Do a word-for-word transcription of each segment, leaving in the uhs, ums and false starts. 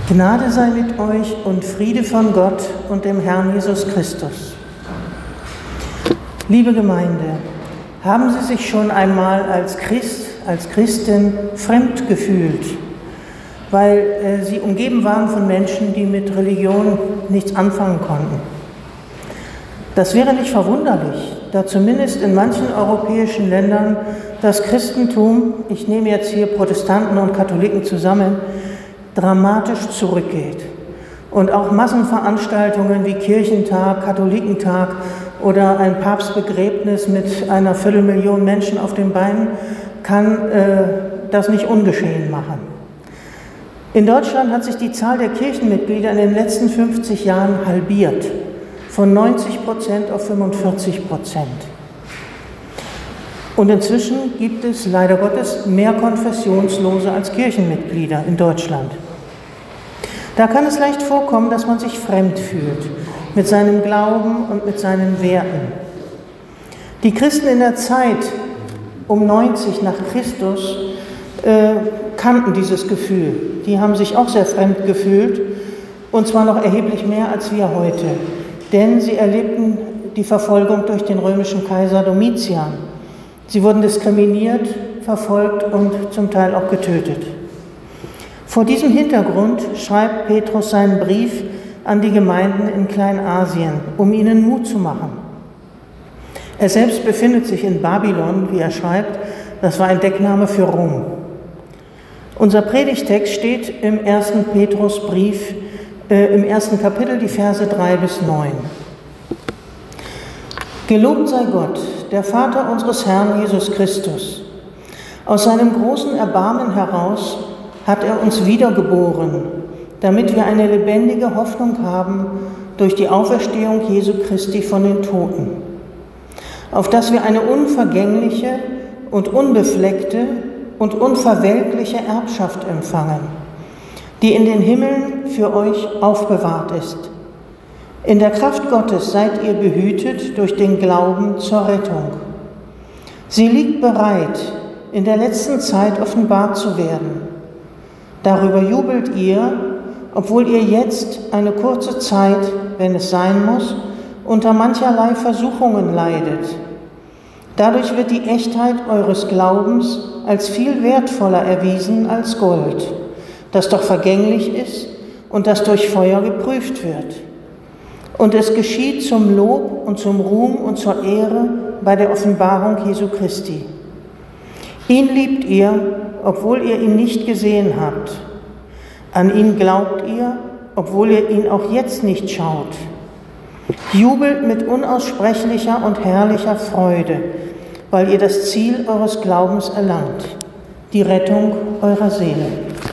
Gnade sei mit euch und Friede von Gott und dem Herrn Jesus Christus. Liebe Gemeinde, haben Sie sich schon einmal als Christ, als Christin fremd gefühlt, weil äh, Sie umgeben waren von Menschen, die mit Religion nichts anfangen konnten? Das wäre nicht verwunderlich, da zumindest in manchen europäischen Ländern das Christentum, ich nehme jetzt hier Protestanten und Katholiken zusammen, dramatisch zurückgeht. Und auch Massenveranstaltungen wie Kirchentag, Katholikentag oder ein Papstbegräbnis mit einer Viertelmillion Menschen auf den Beinen kann äh, das nicht ungeschehen machen. In Deutschland hat sich die Zahl der Kirchenmitglieder in den letzten fünfzig Jahren halbiert, von neunzig Prozent auf fünfundvierzig Prozent. Und inzwischen gibt es leider Gottes mehr Konfessionslose als Kirchenmitglieder in Deutschland. Da kann es leicht vorkommen, dass man sich fremd fühlt mit seinem Glauben und mit seinen Werten. Die Christen in der Zeit um neunzig nach Christus äh, kannten dieses Gefühl. Die haben sich auch sehr fremd gefühlt, und zwar noch erheblich mehr als wir heute. Denn sie erlebten die Verfolgung durch den römischen Kaiser Domitian. Sie wurden diskriminiert, verfolgt und zum Teil auch getötet. Vor diesem Hintergrund schreibt Petrus seinen Brief an die Gemeinden in Kleinasien, um ihnen Mut zu machen. Er selbst befindet sich in Babylon, wie er schreibt. Das war ein Deckname für Rom. Unser Predigtext steht im ersten Petrusbrief, äh, im ersten Kapitel, die Verse drei bis neun. Gelobt sei Gott, der Vater unseres Herrn Jesus Christus. Aus seinem großen Erbarmen heraus hat er uns wiedergeboren, damit wir eine lebendige Hoffnung haben durch die Auferstehung Jesu Christi von den Toten, auf dass wir eine unvergängliche und unbefleckte und unverwelkliche Erbschaft empfangen, die in den Himmeln für euch aufbewahrt ist. In der Kraft Gottes seid ihr behütet durch den Glauben zur Rettung. Sie liegt bereit, in der letzten Zeit offenbart zu werden. Darüber jubelt ihr, obwohl ihr jetzt eine kurze Zeit, wenn es sein muss, unter mancherlei Versuchungen leidet. Dadurch wird die Echtheit eures Glaubens als viel wertvoller erwiesen als Gold, das doch vergänglich ist und das durch Feuer geprüft wird. Und es geschieht zum Lob und zum Ruhm und zur Ehre bei der Offenbarung Jesu Christi. Ihn liebt ihr, obwohl ihr ihn nicht gesehen habt. An ihn glaubt ihr, obwohl ihr ihn auch jetzt nicht schaut. Jubelt mit unaussprechlicher und herrlicher Freude, weil ihr das Ziel eures Glaubens erlangt, die Rettung eurer Seele.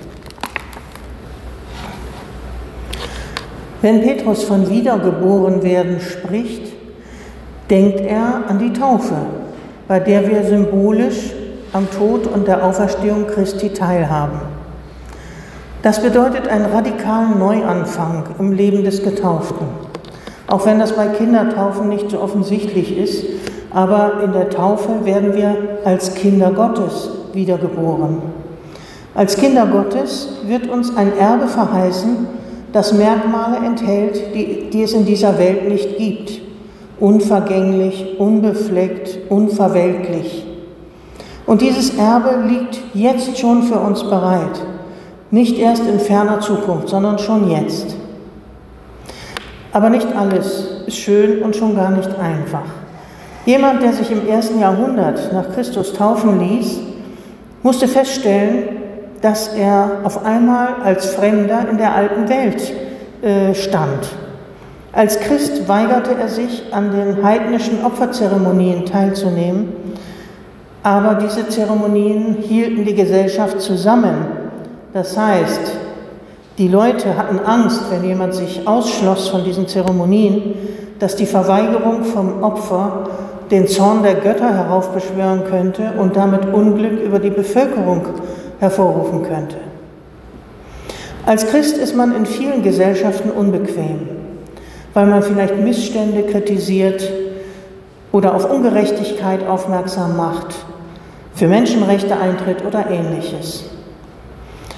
Wenn Petrus von Wiedergeborenwerden spricht, denkt er an die Taufe, bei der wir symbolisch am Tod und der Auferstehung Christi teilhaben. Das bedeutet einen radikalen Neuanfang im Leben des Getauften. Auch wenn das bei Kindertaufen nicht so offensichtlich ist, aber in der Taufe werden wir als Kinder Gottes wiedergeboren. Als Kinder Gottes wird uns ein Erbe verheißen, das Merkmale enthält, die, die es in dieser Welt nicht gibt. Unvergänglich, unbefleckt, unverwelklich. Und dieses Erbe liegt jetzt schon für uns bereit. Nicht erst in ferner Zukunft, sondern schon jetzt. Aber nicht alles ist schön und schon gar nicht einfach. Jemand, der sich im ersten Jahrhundert nach Christus taufen ließ, musste feststellen, dass er auf einmal als Fremder in der alten Welt äh, stand. Als Christ weigerte er sich, an den heidnischen Opferzeremonien teilzunehmen, aber diese Zeremonien hielten die Gesellschaft zusammen. Das heißt, die Leute hatten Angst, wenn jemand sich ausschloss von diesen Zeremonien, dass die Verweigerung vom Opfer den Zorn der Götter heraufbeschwören könnte und damit Unglück über die Bevölkerung hervorrufen könnte. Als Christ ist man in vielen Gesellschaften unbequem, weil man vielleicht Missstände kritisiert oder auf Ungerechtigkeit aufmerksam macht, für Menschenrechte eintritt oder Ähnliches.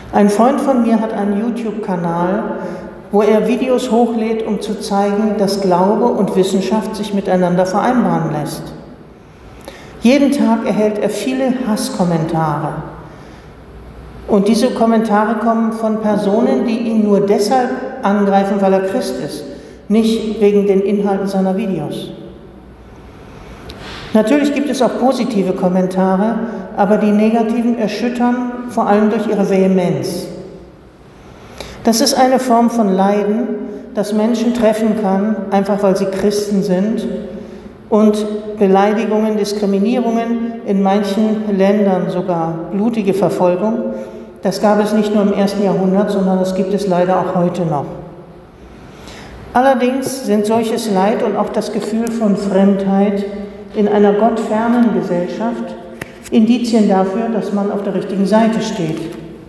Ein Freund von mir hat einen YouTube-Kanal, wo er Videos hochlädt, um zu zeigen, dass Glaube und Wissenschaft sich miteinander vereinbaren lässt. Jeden Tag erhält er viele Hasskommentare. Und diese Kommentare kommen von Personen, die ihn nur deshalb angreifen, weil er Christ ist, nicht wegen den Inhalten seiner Videos. Natürlich gibt es auch positive Kommentare, aber die negativen erschüttern vor allem durch ihre Vehemenz. Das ist eine Form von Leiden, das Menschen treffen kann, einfach weil sie Christen sind, und Beleidigungen, Diskriminierungen, in manchen Ländern sogar blutige Verfolgung. Das gab es nicht nur im ersten Jahrhundert, sondern das gibt es leider auch heute noch. Allerdings sind solches Leid und auch das Gefühl von Fremdheit in einer gottfernen Gesellschaft Indizien dafür, dass man auf der richtigen Seite steht.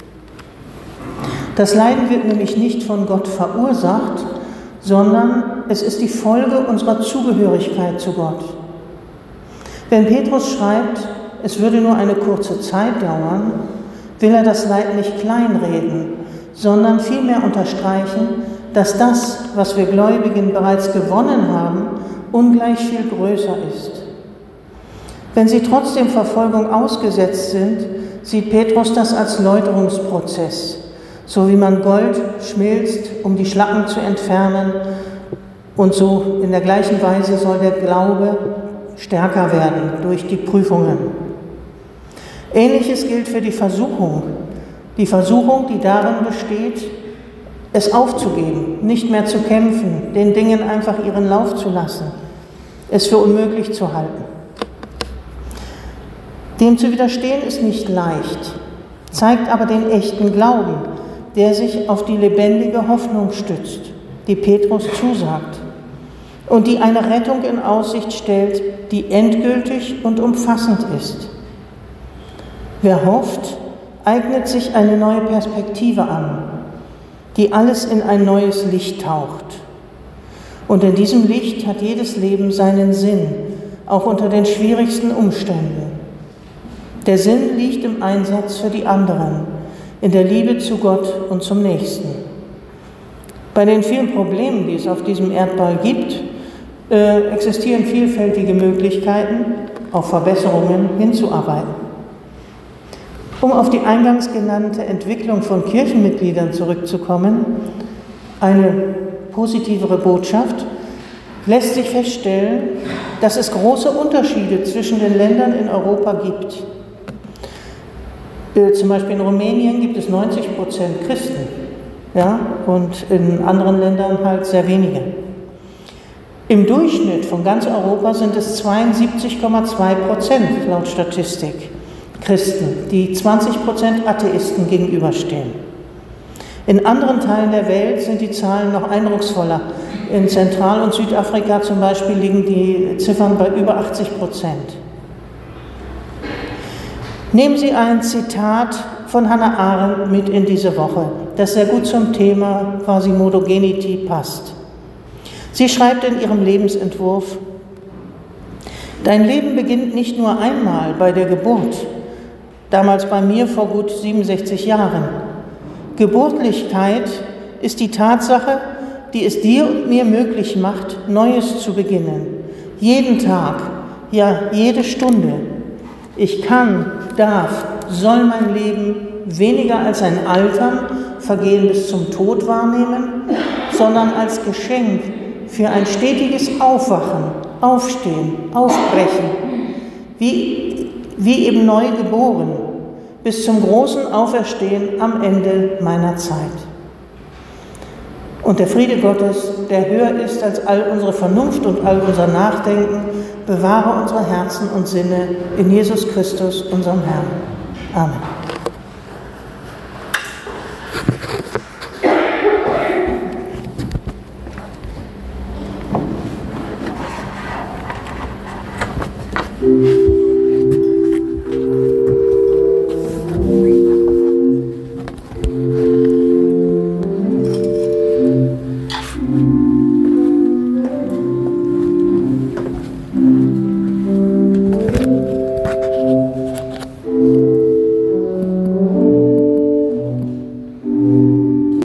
Das Leiden wird nämlich nicht von Gott verursacht, sondern es ist die Folge unserer Zugehörigkeit zu Gott. Wenn Petrus schreibt, es würde nur eine kurze Zeit dauern, will er das Leid nicht kleinreden, sondern vielmehr unterstreichen, dass das, was wir Gläubigen bereits gewonnen haben, ungleich viel größer ist. Wenn sie trotzdem Verfolgung ausgesetzt sind, sieht Petrus das als Läuterungsprozess, so wie man Gold schmilzt, um die Schlacken zu entfernen, und so in der gleichen Weise soll der Glaube stärker werden durch die Prüfungen. Ähnliches gilt für die Versuchung. Die Versuchung, die darin besteht, es aufzugeben, nicht mehr zu kämpfen, den Dingen einfach ihren Lauf zu lassen, es für unmöglich zu halten. Dem zu widerstehen ist nicht leicht, zeigt aber den echten Glauben, der sich auf die lebendige Hoffnung stützt, die Petrus zusagt und die eine Rettung in Aussicht stellt, die endgültig und umfassend ist. Wer hofft, eignet sich eine neue Perspektive an, die alles in ein neues Licht taucht. Und in diesem Licht hat jedes Leben seinen Sinn, auch unter den schwierigsten Umständen. Der Sinn liegt im Einsatz für die anderen, in der Liebe zu Gott und zum Nächsten. Bei den vielen Problemen, die es auf diesem Erdball gibt, äh, existieren vielfältige Möglichkeiten, auf Verbesserungen hinzuarbeiten. Um auf die eingangs genannte Entwicklung von Kirchenmitgliedern zurückzukommen, eine positivere Botschaft, lässt sich feststellen, dass es große Unterschiede zwischen den Ländern in Europa gibt. Äh, zum Beispiel in Rumänien gibt es neunzig Prozent Christen, ja, und in anderen Ländern halt sehr wenige. Im Durchschnitt von ganz Europa sind es zweiundsiebzig Komma zwei Prozent laut Statistik Christen, die zwanzig Prozent Atheisten gegenüberstehen. In anderen Teilen der Welt sind die Zahlen noch eindrucksvoller. In Zentral- und Südafrika zum Beispiel liegen die Ziffern bei über achtzig Prozent. Nehmen Sie ein Zitat von Hannah Arendt mit in diese Woche, das sehr gut zum Thema Quasimodogenity passt. Sie schreibt in ihrem Lebensentwurf: Dein Leben beginnt nicht nur einmal bei der Geburt, damals bei mir vor gut siebenundsechzig Jahren. Geburtlichkeit ist die Tatsache, die es dir und mir möglich macht, Neues zu beginnen. Jeden Tag, ja jede Stunde. Ich kann, darf, soll mein Leben weniger als ein Altern, Vergehen bis zum Tod wahrnehmen, sondern als Geschenk für ein stetiges Aufwachen, Aufstehen, Aufbrechen, wie, wie eben neu geboren, bis zum großen Auferstehen am Ende meiner Zeit. Und der Friede Gottes, der höher ist als all unsere Vernunft und all unser Nachdenken, bewahre unsere Herzen und Sinne in Jesus Christus, unserem Herrn. Amen.